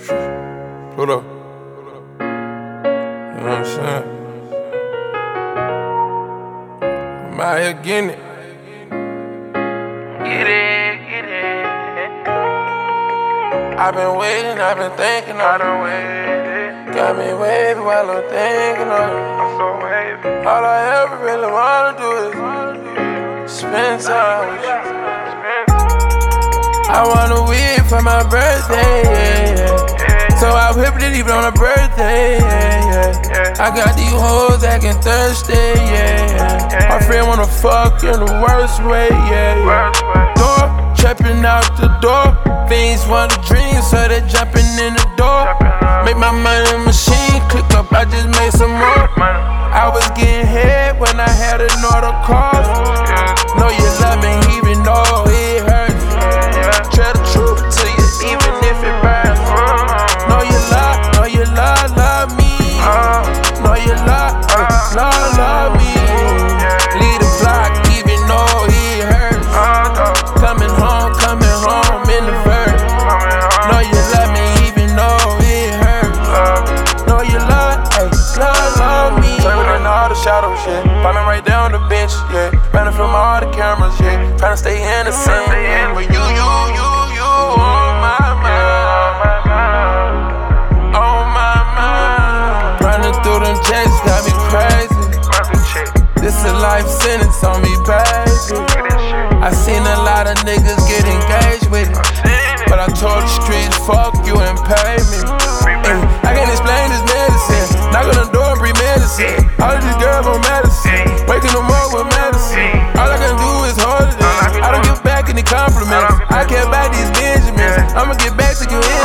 Pull up. You know what I'm saying? I'm out here getting it. Get it, get it. I've been waiting, I've been thinking I on it. done waited. Got me wavy while I'm thinking on it. I'm so wavy. All I ever really wanna do is spend time with you. I want a weed for my birthday, yeah, yeah. So I whipped it even on a birthday, yeah, yeah. I got these hoes acting thirsty, yeah, yeah. My friend wanna fuck in the worst way, yeah, yeah. Door, trapping out the door. Fiends want a dream, so they jumping in the door. Make my money machine click up, I just made some more. I was getting head when I had another car. Know you love me even though it hurts. Tell the truth to you even if it burns. Know you love me. Know you love me. Leave the block even though it hurts. Coming home in the verse. Know you love me even though it hurts. Know you love me. Serving in all the shadows, yeah. Falling right down the bench, yeah. Running from all the cameras, yeah. Trying to stay innocent, yeah. But you on my mind. On my mind. Running through them checks got me crazy. This a life sentence on me, baby. I seen a lot of niggas get engaged with it, but I told the streets, fuck you and pay me. I can't explain this medicine. Knock on the door and bring medicine. All of these girls on medicine, waking them up with medicine. All I can do is hold it in. I don't give back any compliments. I care about these Benjamins. I'ma get back to you